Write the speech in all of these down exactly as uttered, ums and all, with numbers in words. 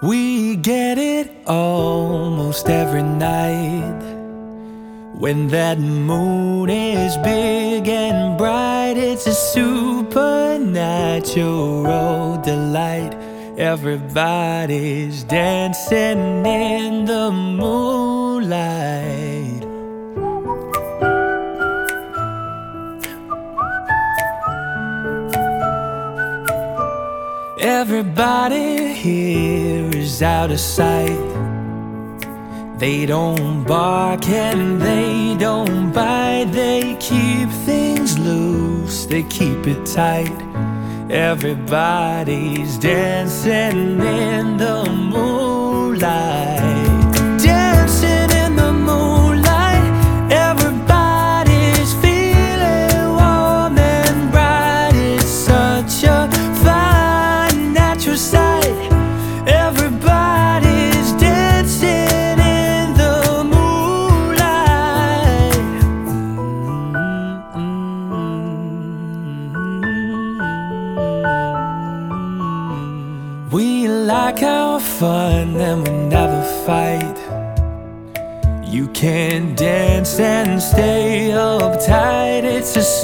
We get it almost every night when that moon is big and bright. It's a supernatural delight. Everybody's dancing in the moonlight. Everybody here is out of sight. They don't bark and they don't bite. They keep things loose, they keep it tight. Everybody's dancing in the moonlight. Dancing in the moonlight. Everybody's feeling warm and bright. It's such a fine natural sight. Everybody's dancing in the moonlight. We like our fun and we never fight. You can dance and stay uptight. It's a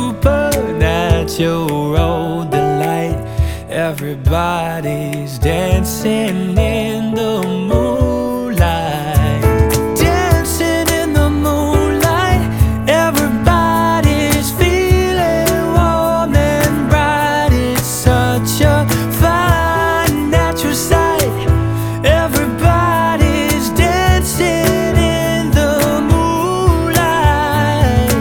supernatural delight. Everybody's dancing in the moonlight. Dancing in the moonlight. Everybody's feeling warm and bright. It's such a fine natural sight. Everybody's dancing in the moonlight.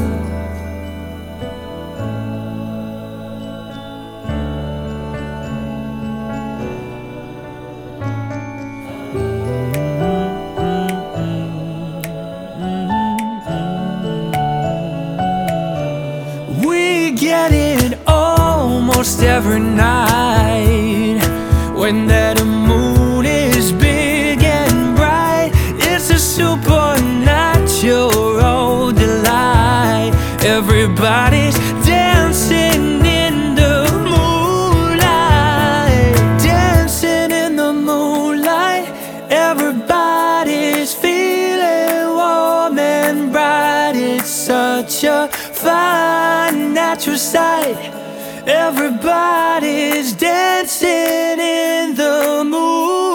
We get it almost every night when that moon is big and bright. It's a supernatural delight. Everybody's dancing in the moonlight. Dancing in the moonlight. Everybody's feeling warm and bright. It's such a fine natural sight. Everybody's dancing in the moonlight.